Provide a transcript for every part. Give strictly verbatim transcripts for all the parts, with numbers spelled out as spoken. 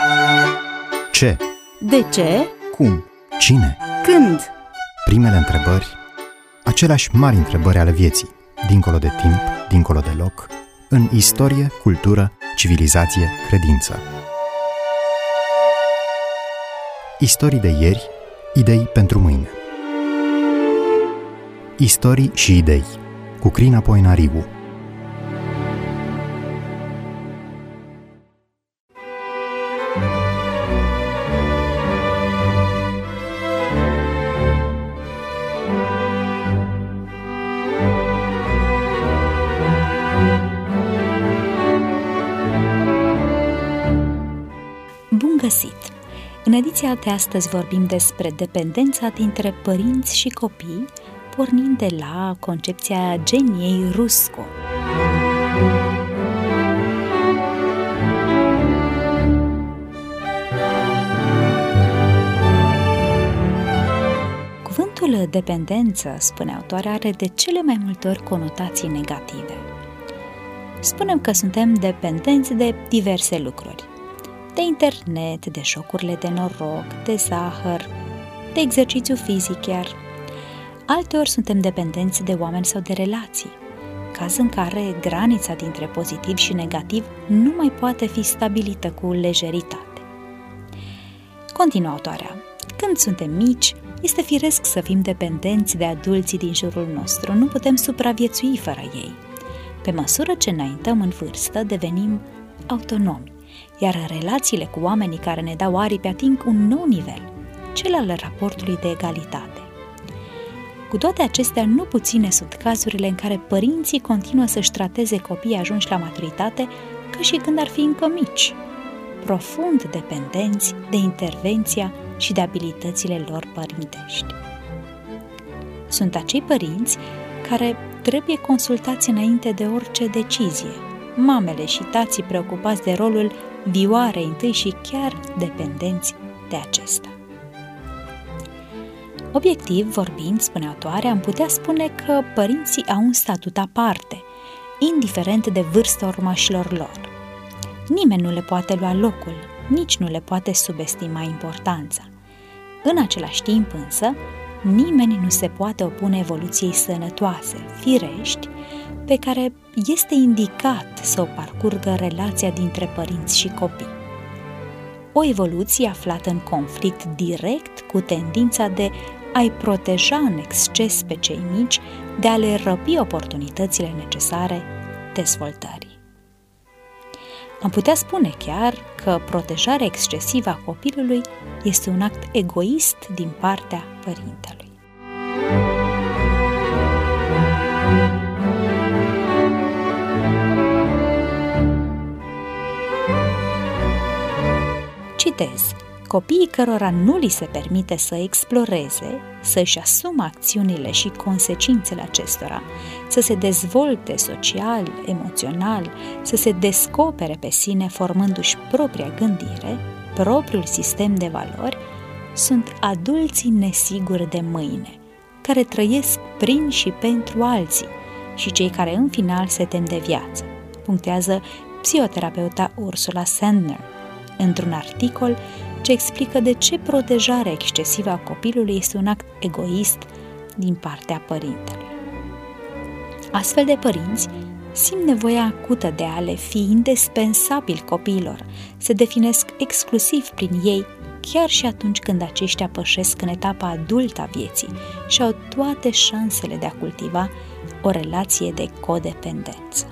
Ce? De ce? Cum? Cine? Când? Primele întrebări, aceleași mari întrebări ale vieții, dincolo de timp, dincolo de loc, în istorie, cultură, civilizație, credință. Istorii de ieri, idei pentru mâine. Istorii și idei, cu Crina Poenariu. Bun găsit! În ediția de astăzi vorbim despre dependența dintre părinți și copii, pornind de la concepția geniei Rusko. Cuvântul dependență, spune autoarea, are de cele mai multe ori conotații negative. Spunem că suntem dependenți de diverse lucruri. De internet, de jocurile de noroc, de zahăr, de exercițiu fizic chiar. Alteori suntem dependenți de oameni sau de relații, caz în care granița dintre pozitiv și negativ nu mai poate fi stabilită cu lejeritate. Continuă autoarea. Când suntem mici, este firesc să fim dependenți de adulții din jurul nostru, nu putem supraviețui fără ei. Pe măsură ce înaintăm în vârstă, devenim autonomi, iar relațiile cu oamenii care ne dau aripi ating un nou nivel, cel al raportului de egalitate. Cu toate acestea, nu puține sunt cazurile în care părinții continuă să-și trateze copiii ajunși la maturitate ca și când ar fi încă mici, profund dependenți de intervenția și de abilitățile lor părintești. Sunt acei părinți care trebuie consultați înainte de orice decizie, mamele și tații preocupați de rolul vioarei întâi și chiar dependenți de acesta. Obiectiv vorbind, spune autoarea, am putea spune că părinții au un statut aparte, indiferent de vârsta urmașilor lor. Nimeni nu le poate lua locul, nici nu le poate subestima importanța. În același timp însă, nimeni nu se poate opune evoluției sănătoase, firești, pe care este indicat să o parcurgă relația dintre părinți și copii. O evoluție aflată în conflict direct cu tendința de a-i proteja în exces pe cei mici, de a le răpi oportunitățile necesare dezvoltării. Am putea spune chiar că protejarea excesivă a copilului este un act egoist din partea părintelui. Citez: copiii cărora nu li se permite să exploreze, să-și asumă acțiunile și consecințele acestora, să se dezvolte social, emoțional, să se descopere pe sine formându-și propria gândire, propriul sistem de valori, sunt adulții nesiguri de mâine, care trăiesc prin și pentru alții și cei care în final se tem de viață, punctează psihoterapeuta Ursula Sandner într-un articol ce explică de ce protejarea excesivă a copilului este un act egoist din partea părintelui. Astfel de părinți simt nevoia acută de a le fi indispensabili copiilor, se definesc exclusiv prin ei, chiar și atunci când aceștia pășesc în etapa adultă a vieții și au toate șansele de a cultiva o relație de codependență.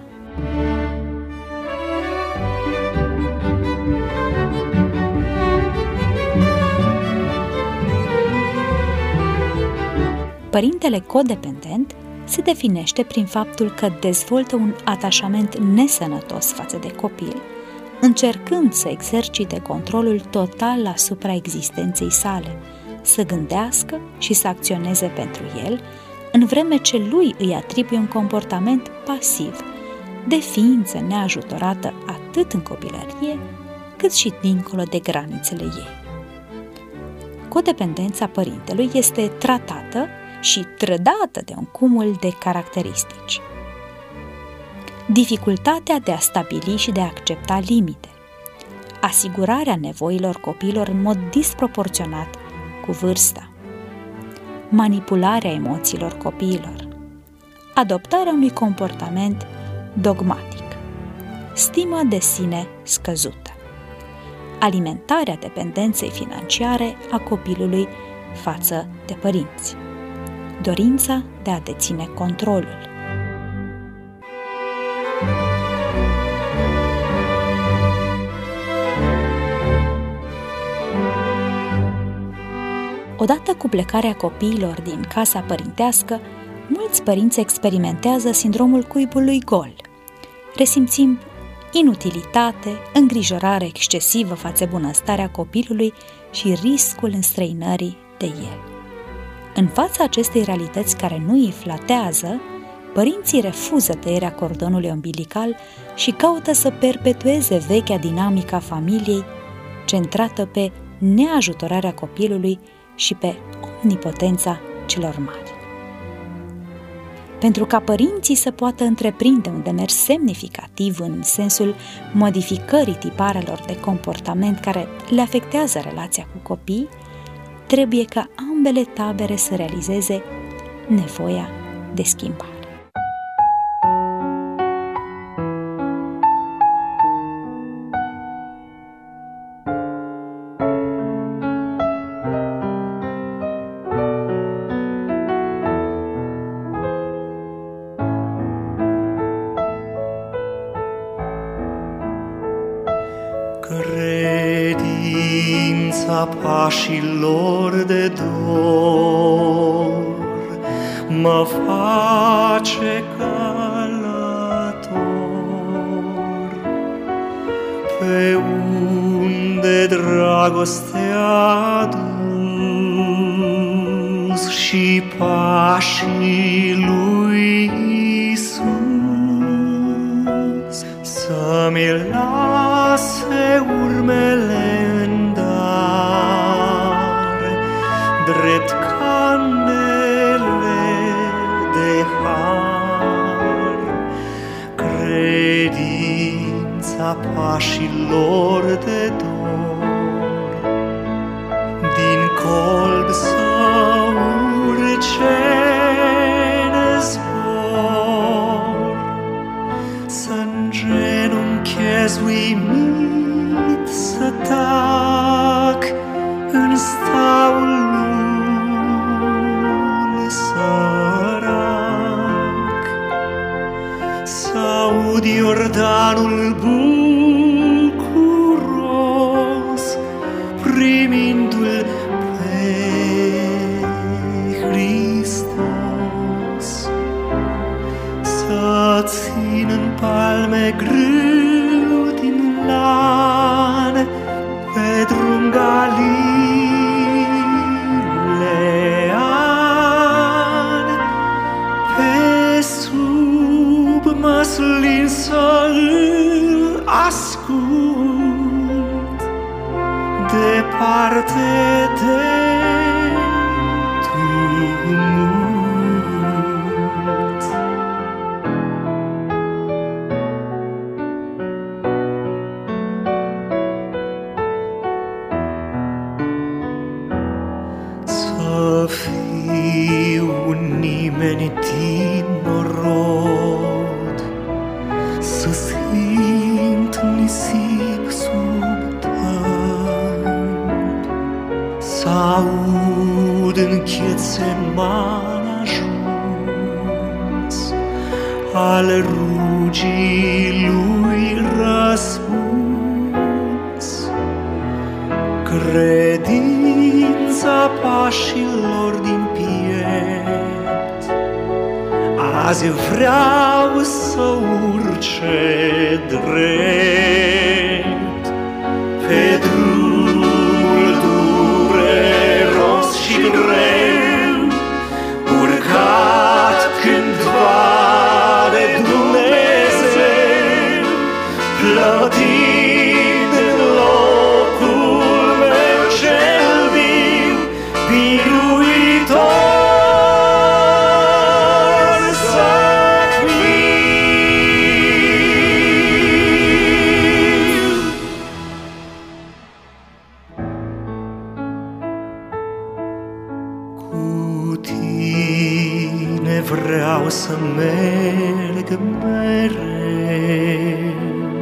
Părintele codependent se definește prin faptul că dezvoltă un atașament nesănătos față de copil, încercând să exercite controlul total asupra existenței sale, să gândească și să acționeze pentru el, în vreme ce lui îi atribuie un comportament pasiv, de ființă neajutorată atât în copilărie, cât și dincolo de granițele ei. Codependența părintelui este tratată și trădată de un cumul de caracteristici. Dificultatea de a stabili și de a accepta limite, asigurarea nevoilor copiilor în mod disproporționat cu vârsta, manipularea emoțiilor copiilor, adoptarea unui comportament dogmatic, stima de sine scăzută, alimentarea dependenței financiare a copilului față de părinți, dorința de a deține controlul. Odată cu plecarea copiilor din casa părintească, mulți părinți experimentează sindromul cuibului gol. Resimțim inutilitate, îngrijorare excesivă față bunăstarea copilului și riscul înstrăinării de el. În fața acestei realități care nu îi flatează, părinții refuză tăierea cordonului umbilical și caută să perpetueze vechea dinamică a familiei, centrată pe neajutorarea copilului și pe omnipotența celor mari. Pentru ca părinții să poată întreprinde un demers semnificativ în sensul modificării tiparelor de comportament care le afectează relația cu copii, trebuie ca ambele tabere să realizeze nevoia de schimbare. Credința pașilor de dor mă face călător pe unde dragostea a dus și pașii lui Iisus să-mi lase urmele în dar, drept candele de har. Credința pașilor de dor din colb să urce în zbor, să-n genunchez uimit, să tac în staul lui sărac, să aud Iordanul bucuros primindu-l pe Hristos, să țin în palme grâu din lan pe drum galilean, pe sub măslin să-l ascult, departe de tumult. Să fiu nimeni din norod, să simt nisip sub tăi, să aud în Ghetsemani ajuns al rugii lui răspuns. Credința pașilor din piept azi vreau să urce drept pe drumul dureros și greu, urcat cândva de Dumnezeu, plătind în locul meu cel viu, biruitor. tine vreau să merg mereu,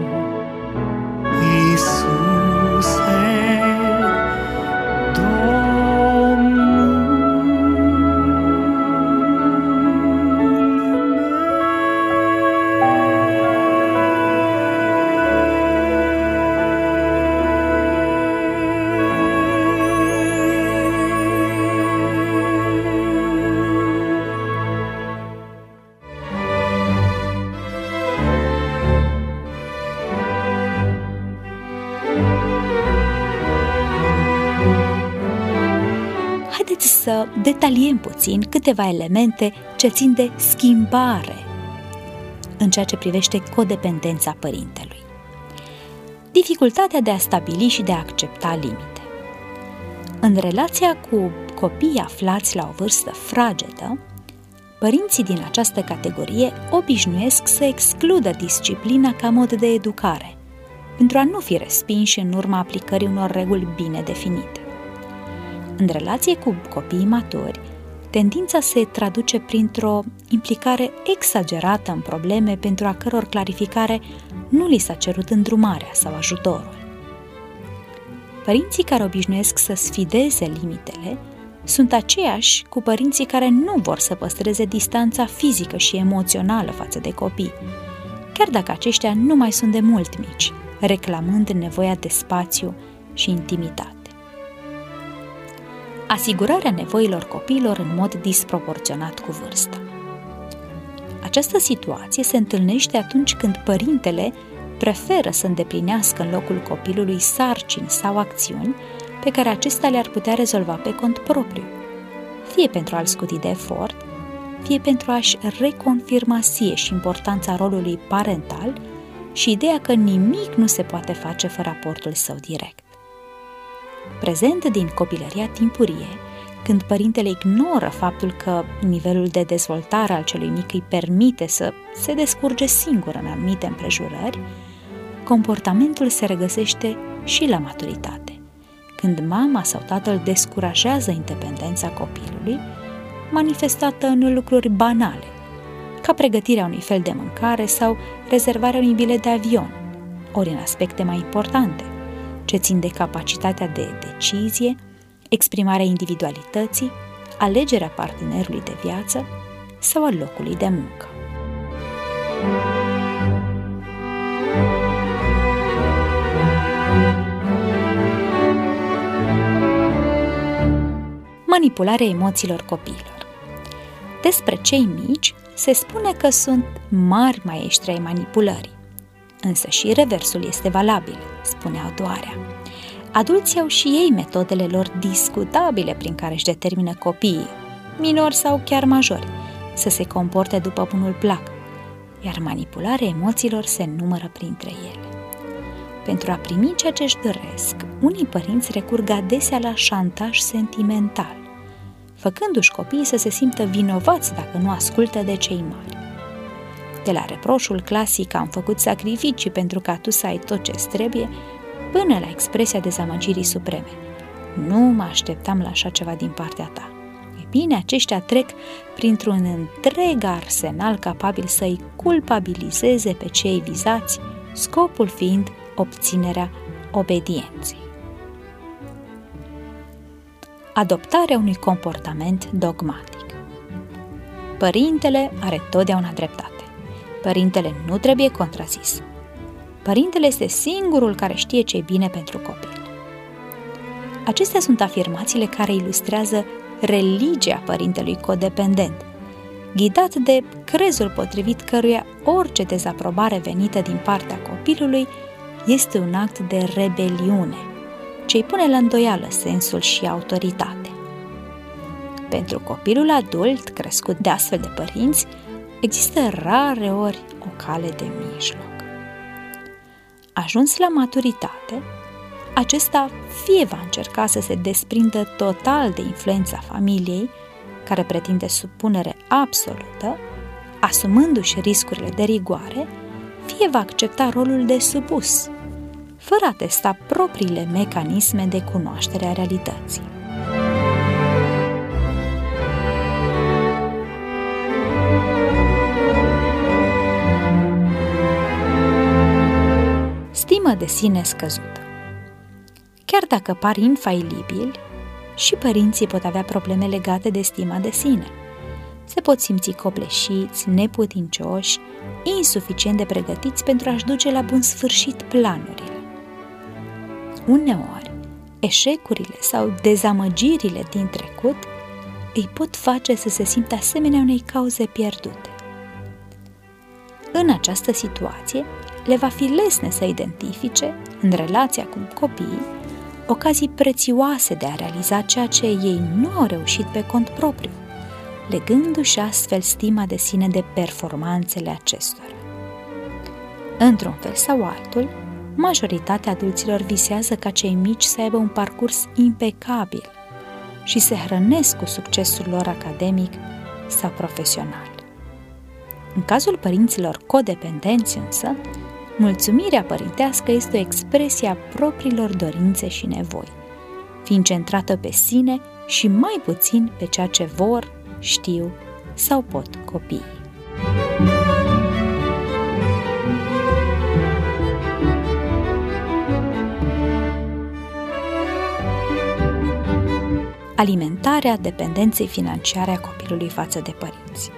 Iisuse, Haideți să detaliem puțin câteva elemente ce țin de schimbare în ceea ce privește codependența părintelui. Dificultatea de a stabili și de a accepta limite. În relația cu copiii aflați la o vârstă fragedă, părinții din această categorie obișnuiesc să excludă disciplina ca mod de educare, pentru a nu fi respinși în urma aplicării unor reguli bine definite. În relație cu copiii maturi, tendința se traduce printr-o implicare exagerată în probleme pentru a căror clarificare nu li s-a cerut îndrumarea sau ajutorul. Părinții care obișnuiesc să sfideze limitele sunt aceiași cu părinții care nu vor să păstreze distanța fizică și emoțională față de copii, chiar dacă aceștia nu mai sunt de mult mici, reclamând nevoia de spațiu și intimitate. Asigurarea nevoilor copiilor în mod disproporționat cu vârsta. Această situație se întâlnește atunci când părintele preferă să îndeplinească în locul copilului sarcini sau acțiuni pe care acesta le-ar putea rezolva pe cont propriu, fie pentru a-l scuti de efort, fie pentru a-și reconfirma sie și importanța rolului parental și ideea că nimic nu se poate face fără aportul său direct. Prezent din copilăria timpurie, când părintele ignoră faptul că nivelul de dezvoltare al celui mic îi permite să se descurge singur în anumite împrejurări, comportamentul se regăsește și la maturitate, când mama sau tatăl descurajează independența copilului, manifestată în lucruri banale, ca pregătirea unui fel de mâncare sau rezervarea unui bilet de avion, ori în aspecte mai importante, ce țin de capacitatea de decizie, exprimarea individualității, alegerea partenerului de viață sau al locului de muncă. Manipularea emoțiilor copiilor. Despre cei mici se spune că sunt mari maestri ai manipulării. Însă și reversul este valabil, spune autoarea. Adulții au și ei metodele lor discutabile prin care își determină copiii, minori sau chiar majori, să se comporte după bunul plac, iar manipularea emoțiilor se numără printre ele. Pentru a primi ceea ce își doresc, unii părinți recurg adesea la șantaj sentimental, făcându-și copiii să se simtă vinovați dacă nu ascultă de cei mari. De la reproșul clasic am făcut sacrificii pentru ca tu să ai tot ce-ți trebuie, până la expresia dezamăgirii supreme. Nu mă așteptam la așa ceva din partea ta. E bine, aceștia trec printr-un întreg arsenal capabil să-i culpabilizeze pe cei vizați, scopul fiind obținerea obedienței. Adoptarea unui comportament dogmatic. Părintele are totdeauna dreptate. Părintele nu trebuie contrazis. Părintele este singurul care știe ce e bine pentru copil. Acestea sunt afirmațiile care ilustrează religia părintelui codependent, ghidat de crezul potrivit căruia orice dezaprobare venită din partea copilului este un act de rebeliune, ce îi pune la îndoială sensul și autoritate. Pentru copilul adult crescut de astfel de părinți, există rare ori o cale de mijloc. Ajuns la maturitate, acesta fie va încerca să se desprindă total de influența familiei, care pretinde supunere absolută, asumându-și riscurile de rigoare, fie va accepta rolul de supus, fără a testa propriile mecanisme de cunoaștere a realității. stimă de sine scăzută. Chiar dacă par infailibili, și părinții pot avea probleme legate de stima de sine. Se pot simți copleșiți, neputincioși, insuficient de pregătiți pentru a-și duce la bun sfârșit planurile. Uneori, eșecurile sau dezamăgirile din trecut îi pot face să se simtă asemenea unei cauze pierdute. În această situație, le va fi lesne să identifice, în relația cu copiii, ocazii prețioase de a realiza ceea ce ei nu au reușit pe cont propriu, legându-și astfel stima de sine de performanțele acestora. Într-un fel sau altul, majoritatea adulților visează ca cei mici să aibă un parcurs impecabil și se hrănesc cu succesul lor academic sau profesional. În cazul părinților codependenți însă, mulțumirea părintească este o expresie a propriilor dorințe și nevoi, fiind centrată pe sine și mai puțin pe ceea ce vor, știu sau pot copiii. Alimentarea dependenței financiare a copilului față de părinți.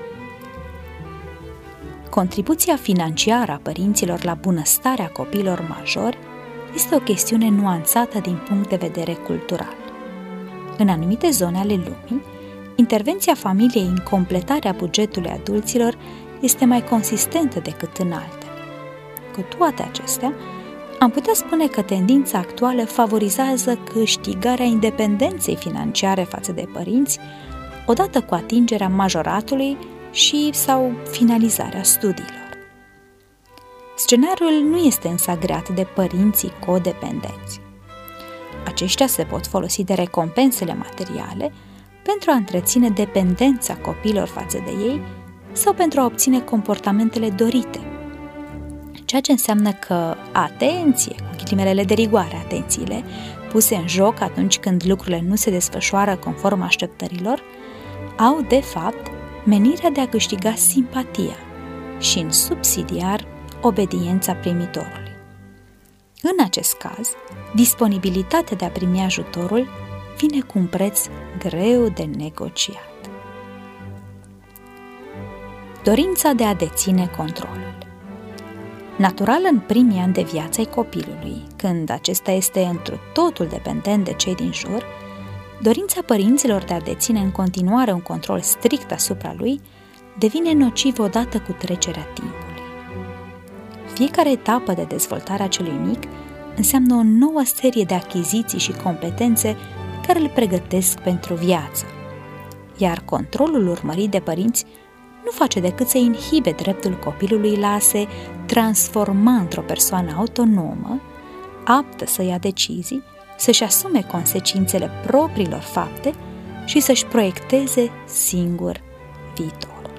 Contribuția financiară a părinților la bunăstarea copiilor majori este o chestiune nuanțată din punct de vedere cultural. În anumite zone ale lumii, intervenția familiei în completarea bugetului adulților este mai consistentă decât în altele. Cu toate acestea, am putea spune că tendința actuală favorizează câștigarea independenței financiare față de părinți, odată cu atingerea majoratului și sau finalizarea studiilor. Scenariul nu este însă agreat de părinții codependenți. Aceștia se pot folosi de recompensele materiale pentru a întreține dependența copiilor față de ei sau pentru a obține comportamentele dorite, ceea ce înseamnă că atenție, cu ghilimelele de rigoare, atențiile, puse în joc atunci când lucrurile nu se desfășoară conform așteptărilor, au, de fapt, menirea de a câștiga simpatia și, în subsidiar, obediența primitorului. În acest caz, disponibilitatea de a primi ajutorul vine cu un preț greu de negociat. Dorința de a deține controlul. Natural, în primii ani de viață ai copilului, când acesta este întru totul dependent de cei din jur, dorința părinților de a deține în continuare un control strict asupra lui devine nocivă odată cu trecerea timpului. Fiecare etapă de dezvoltare a celui mic înseamnă o nouă serie de achiziții și competențe care îl pregătesc pentru viață, iar controlul urmărit de părinți nu face decât să inhibe dreptul copilului la a se transforma într-o persoană autonomă, aptă să ia decizii, să-și asume consecințele propriilor fapte și să-și proiecteze singur viitorul.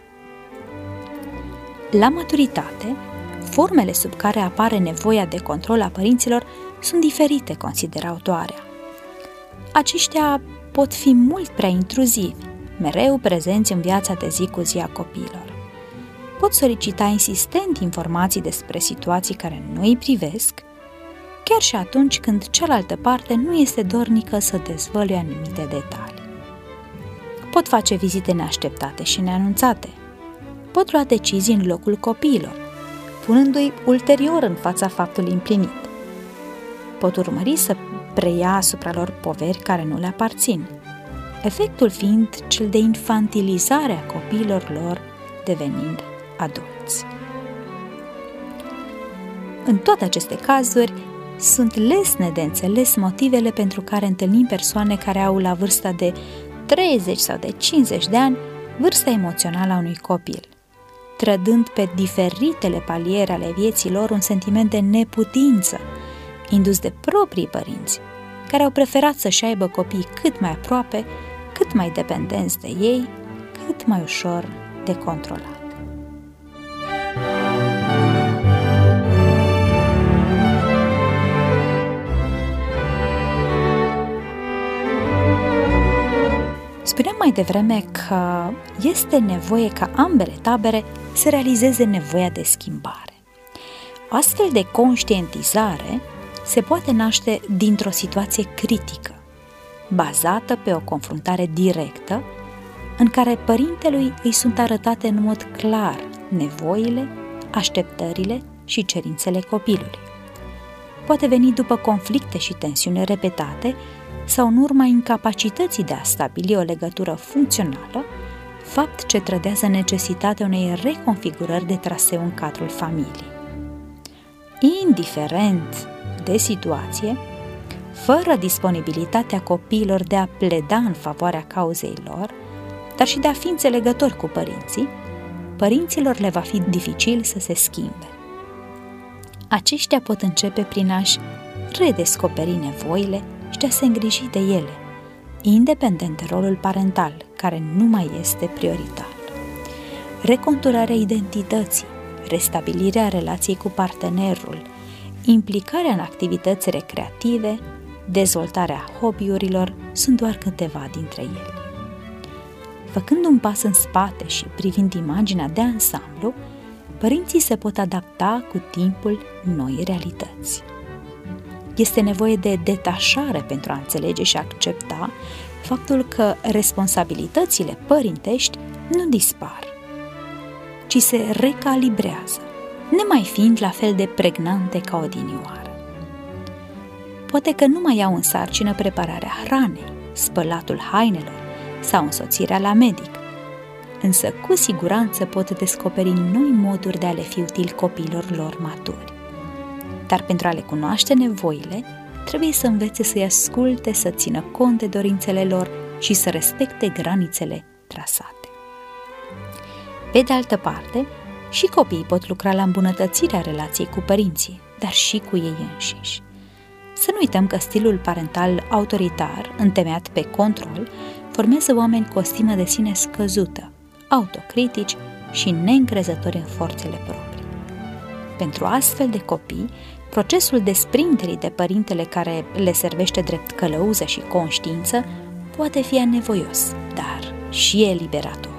La maturitate, formele sub care apare nevoia de control a părinților sunt diferite, consideră autoarea. Aceștia pot fi mult prea intruzivi, mereu prezenți în viața de zi cu zi a copiilor. Pot solicita insistent informații despre situații care nu îi privesc, chiar și atunci când cealaltă parte nu este dornică să dezvăluie anumite detalii. Pot face vizite neașteptate și neanunțate. Pot lua decizii în locul copiilor, punându-i ulterior în fața faptului împlinit. Pot urmări să preia asupra lor poveri care nu le aparțin, efectul fiind cel de infantilizare a copiilor lor devenind adulți. În toate aceste cazuri, sunt lesne de înțeles motivele pentru care întâlnim persoane care au la vârsta de treizeci sau de cincizeci de ani vârsta emoțională a unui copil, trădând pe diferitele paliere ale vieții lor un sentiment de neputință, indus de proprii părinți, care au preferat să-și aibă copii cât mai aproape, cât mai dependenți de ei, cât mai ușor de controlat. Spuneam mai devreme că este nevoie ca ambele tabere să realizeze nevoia de schimbare. O astfel de conștientizare se poate naște dintr-o situație critică, bazată pe o confruntare directă, în care părintelui îi sunt arătate în mod clar nevoile, așteptările și cerințele copilului. Poate veni după conflicte și tensiuni repetate sau în urma incapacității de a stabili o legătură funcțională, fapt ce trădează necesitatea unei reconfigurări de traseu în cadrul familiei. Indiferent de situație, fără disponibilitatea copiilor de a pleda în favoarea cauzei lor, dar și de a fi înțelegători cu părinții, părinților le va fi dificil să se schimbe. Aceștia pot începe prin a-și redescoperi nevoile și de a se îngriji de ele, independent de rolul parental, care nu mai este prioritar. Reconturarea identității, restabilirea relației cu partenerul, implicarea în activități recreative, dezvoltarea hobby-urilor sunt doar câteva dintre ele. Făcând un pas în spate și privind imaginea de ansamblu, părinții se pot adapta cu timpul noi realități. Este nevoie de detașare pentru a înțelege și accepta faptul că responsabilitățile părintești nu dispar, ci se recalibrează, nemai fiind la fel de pregnante ca odinioară. Poate că nu mai au în sarcină prepararea hranei, spălatul hainelor sau însoțirea la medic, însă cu siguranță pot descoperi noi moduri de a le fi util copiilor lor maturi. Dar pentru a le cunoaște nevoile, trebuie să învețe să-i asculte, să țină cont de dorințele lor și să respecte granițele trasate. Pe de altă parte, și copiii pot lucra la îmbunătățirea relației cu părinții, dar și cu ei înșiși. Să nu uităm că stilul parental autoritar, întemeiat pe control, formează oameni cu o stimă de sine scăzută, autocritici și neîncrezători în forțele proprii. Pentru astfel de copii, procesul desprinderii de părintele care le servește drept călăuză și conștiință poate fi anevoios, dar și eliberator.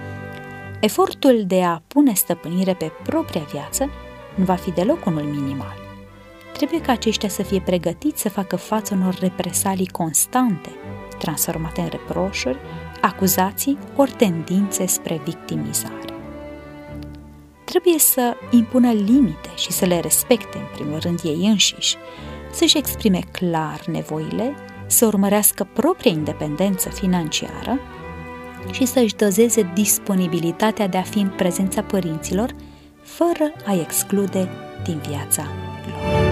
Efortul de a pune stăpânire pe propria viață nu va fi deloc unul minimal. Trebuie ca aceștia să fie pregătiți să facă față unor represalii constante, transformate în reproșuri, acuzații ori tendințe spre victimizare. Trebuie să impună limite și să le respecte în primul rând ei înșiși, să-și exprime clar nevoile, să urmărească propria independență financiară și să-și dozeze disponibilitatea de a fi în prezența părinților, fără a-i exclude din viața lor.